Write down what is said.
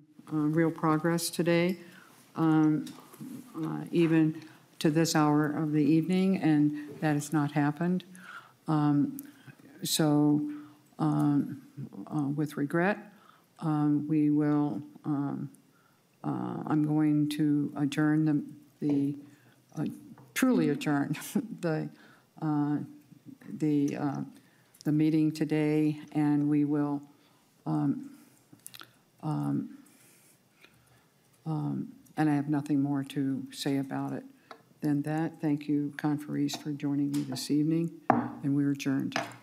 real progress today, even to this hour of the evening, and that has not happened. With regret, we will, I'm going to adjourn truly adjourn the meeting today, and we will and I have nothing more to say about it than that. Thank you, conferees, for joining me this evening, and we're adjourned.